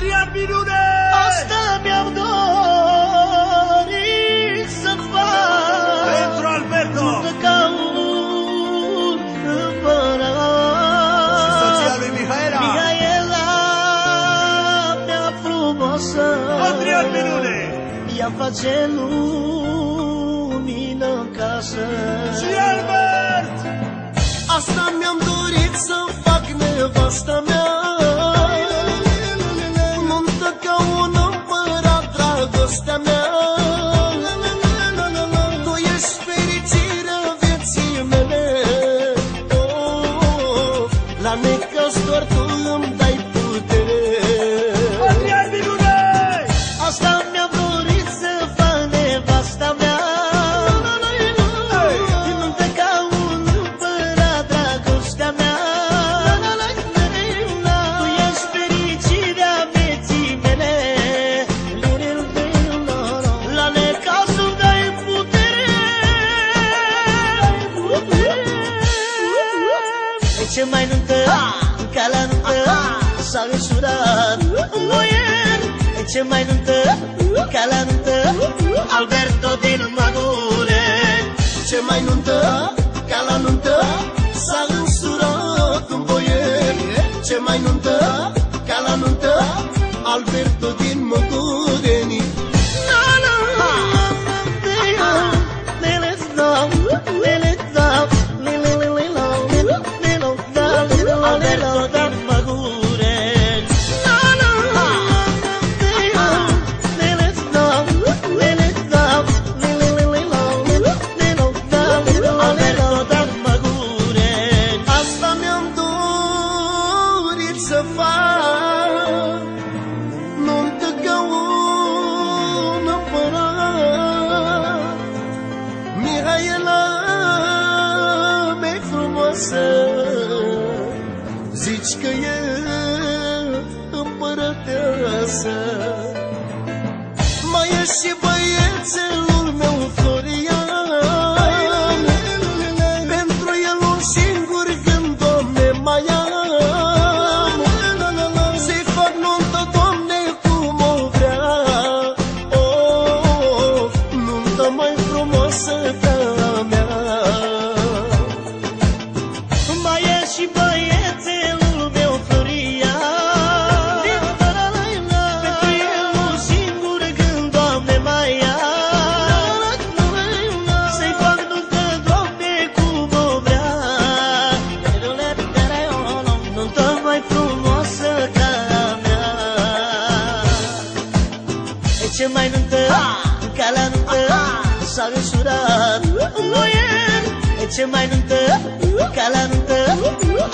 Adrian Minune! Asta mi-am dorit să fac Pentru Alberto! Nuntă ca un împărat. Și soția lui Mihaela! Mihaela mea frumoasă, Adrian Minune! ea face lumină în casă. Și Albert! Asta mi-am dorit să fac, nevasta mea, nuntă ca un împărat, dragostea mea. Tu ești fericirea vieții mele, la necaz doar tu îmi dai putere. Adrian Minune! Asta mi-am dorit să fac, nevasta mea, nuntă ca un împărat, dragostea mea. Tu ești fericirea vieții mele, la necaz îmi dai putere. De ce mai nuntă, ca la nuntă, s-a însurat un boier. De ce mai nuntă, ca la nuntă, Alberto din Magure. Ce mai nuntă, ca la nuntă, s-a însurat un boier. Ce mai nuntă, ca la nuntă, Alberto din Mogureni. Alberto din Magureni. Alberto din Magureni. Asta mi-am dorit să fac, nuntă ca un împărat. Mihaela mea frumoasă, zici că e împărăteasă. Mai e și băiețelul meu Florian, pentru el un singur gând, Doamne, mai am. Să-i fac nuntă, Doamne, cum o vrea, nuntă mai frumoasă ca a mea. Mai e și băiețelul meu Florian, pentru el un singur gând, Doamne, mai am. Să-i fac nuntă, Doamne, cum o vrea, nuntă mai frumoasă ca a mea. De ce mai nuntă, ca la nuntă, s-a însurat un boier. De ce mai nuntă, ca la nuntă,